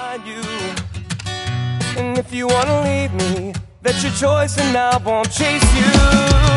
find you. And if you wanna leave me, that's your choice, and I won't chase you.